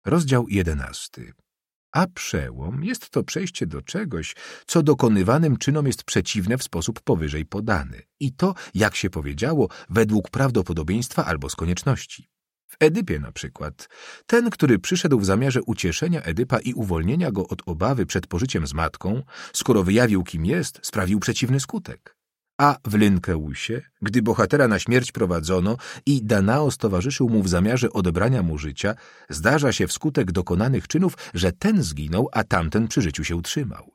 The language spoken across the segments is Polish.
Rozdział 11. A przełom jest to przejście do czegoś, co dokonywanym czynom jest przeciwne w sposób powyżej podany. I to, jak się powiedziało, według prawdopodobieństwa albo z konieczności. W Edypie na przykład, ten, który przyszedł w zamiarze ucieszenia Edypa i uwolnienia go od obawy przed pożyciem z matką, skoro wyjawił, kim jest, sprawił przeciwny skutek. A w Lynkeusie, gdy bohatera na śmierć prowadzono i Danaos towarzyszył mu w zamiarze odebrania mu życia, zdarza się wskutek dokonanych czynów, że ten zginął, a tamten przy życiu się utrzymał.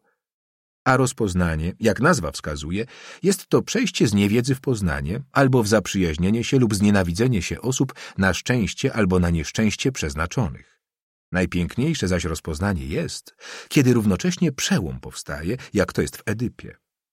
A rozpoznanie, jak nazwa wskazuje, jest to przejście z niewiedzy w poznanie, albo w zaprzyjaźnienie się lub znienawidzenie się osób na szczęście albo na nieszczęście przeznaczonych. Najpiękniejsze zaś rozpoznanie jest, kiedy równocześnie przełom powstaje, jak to jest w Edypie.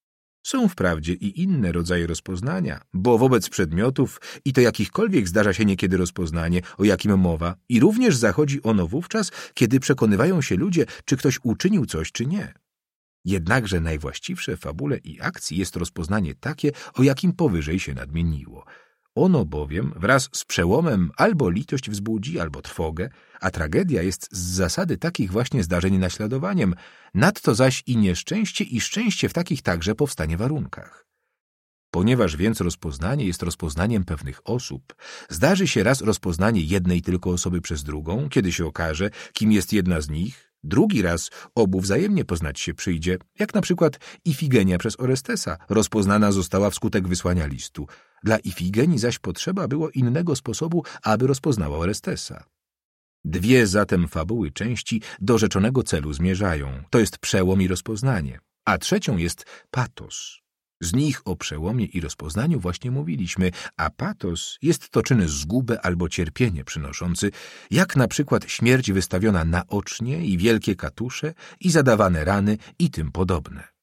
Są wprawdzie i inne rodzaje rozpoznania, bo wobec przedmiotów i to jakichkolwiek zdarza się niekiedy rozpoznanie, o jakim mowa, i również zachodzi ono wówczas, kiedy przekonywają się ludzie, czy ktoś uczynił coś, czy nie. Jednakże najwłaściwsze w fabule i akcji jest rozpoznanie takie, o jakim powyżej się nadmieniło. Ono bowiem wraz z przełomem albo litość wzbudzi, albo trwogę, a tragedia jest z zasady takich właśnie zdarzeń naśladowaniem, nadto zaś i nieszczęście i szczęście w takich także powstanie warunkach. Ponieważ więc rozpoznanie jest rozpoznaniem pewnych osób, zdarzy się raz rozpoznanie jednej tylko osoby przez drugą, kiedy się okaże, kim jest jedna z nich, drugi raz obu wzajemnie poznać się przyjdzie, jak na przykład Ifigenia przez Orestesa rozpoznana została wskutek wysłania listu. Dla Ifigenii zaś potrzeba było innego sposobu, aby rozpoznała Orestesa. Dwie zatem fabuły części do rzeczonego celu zmierzają, to jest przełom i rozpoznanie, a trzecią jest patos. Z nich o przełomie i rozpoznaniu właśnie mówiliśmy, a patos jest to czyn zgubę albo cierpienie przynoszący, jak na przykład śmierć wystawiona naocznie i wielkie katusze i zadawane rany i tym podobne.